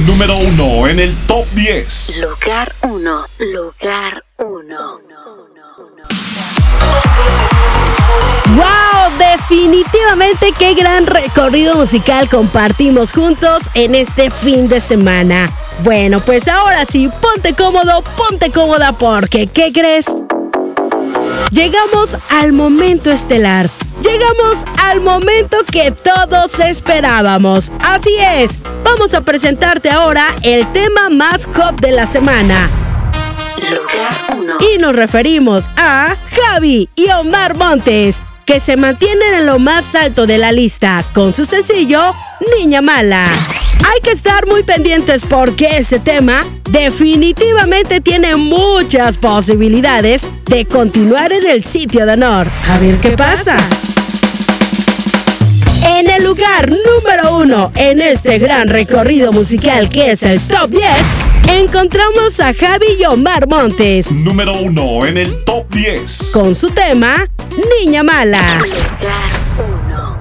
Número 1 en el Top 10. Lugar 1. Lugar 1. ¡Wow! Definitivamente qué gran recorrido musical compartimos juntos en este fin de semana. Bueno, pues ahora sí, ponte cómodo, ponte cómoda porque, ¿qué crees? Llegamos al momento estelar. Llegamos al momento que todos esperábamos. Así es, vamos a presentarte ahora el tema más hot de la semana. Lugar 1. Y nos referimos a Javi y Omar Montes, que se mantienen en lo más alto de la lista con su sencillo Niña Mala. Hay que estar muy pendientes porque este tema definitivamente tiene muchas posibilidades de continuar en el sitio de honor. A ver qué pasa. En el lugar número 1 en este gran recorrido musical que es el Top 10, encontramos a Javi y Omar Montes. Número 1 en el Top 10. Con su tema Niña Mala. Lugar 1.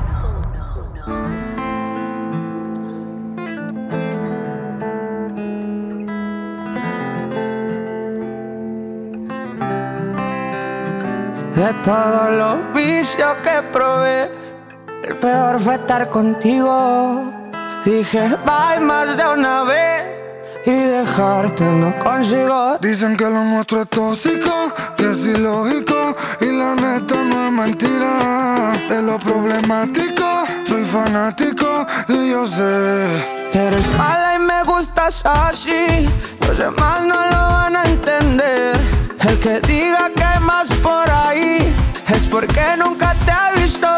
De todos los vicios que probé, el peor fue estar contigo. Dije bye más de una vez y dejarte no consigo. Dicen que lo nuestro es tóxico, que es ilógico, y la neta no es mentira. De lo problemático, soy fanático y yo sé que eres mala y me gustas así. Los demás no lo van a entender. El que diga que hay más por ahí es porque nunca te ha visto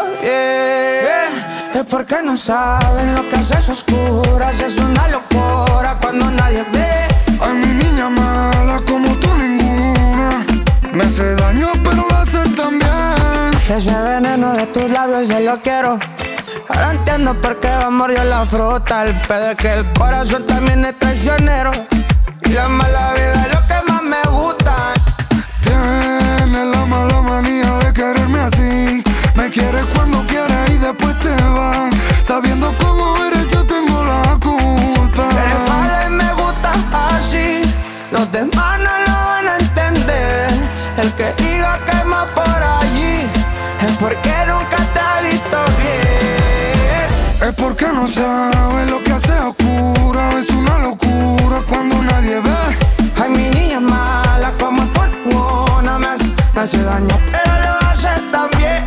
bien. Es porque no saben lo que haces oscuras. Es una locura cuando nadie ve. Ay, mi niña mala como tú ninguna. Me hace daño pero lo haces también. Ese veneno de tus labios yo lo quiero. Ahora entiendo por qué va a morir la fruta. El pedo es que el corazón también es traicionero. Y la mala vida es lo que más me gusta. Tienes la mala manía de quererme así. Me quieres cuando quieres y después te vas. Sabiendo cómo eres yo tengo la culpa. Eres mala y me gusta así. Los demás no lo van a entender. El que diga que hay más por allí es porque nunca te ha visto bien. Es porque no sabes lo que hace oscura. Es una locura cuando nadie ve. Ay, mi niña mala como tú ninguna. Me hace daño pero lo hace también.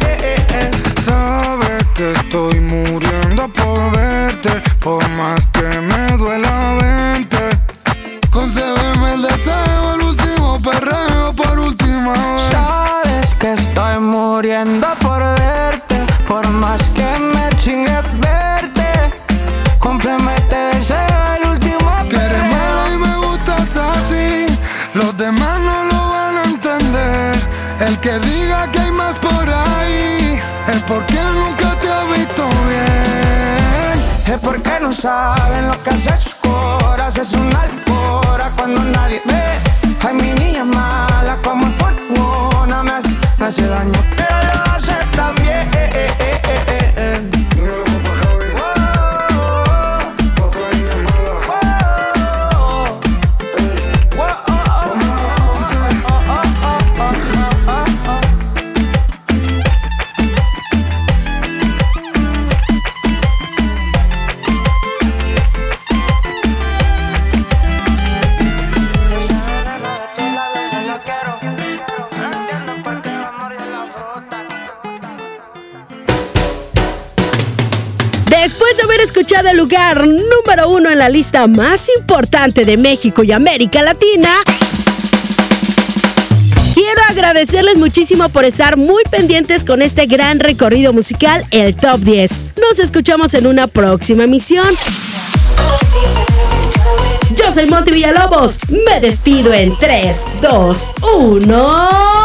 Sabes que estoy muriendo por verte. Por más que me duela verte. Concédeme el deseo, el último perreo por última vez. Sabes que estoy muriendo por verte. Por más que me chingue verte. Cúmpleme este deseo, el último perreo. Que eres mala y me gustas así. Los demás no lo van a entender. El que diga que hay más por ahí es porque nunca te ha visto bien. Es porque no saben lo que hace sus coras. Es una locura cuando nadie ve. Ay, mi niña mala como tú ninguna. Me hace daño pero lo hace también. Dímelo, papá Javi. Papá niña mala. Después de haber escuchado el lugar número 1 en la lista más importante de México y América Latina, quiero agradecerles muchísimo por estar muy pendientes con este gran recorrido musical, el Top 10. Nos escuchamos en una próxima emisión. Yo soy Monty Villalobos. Me despido en 3, 2, 1...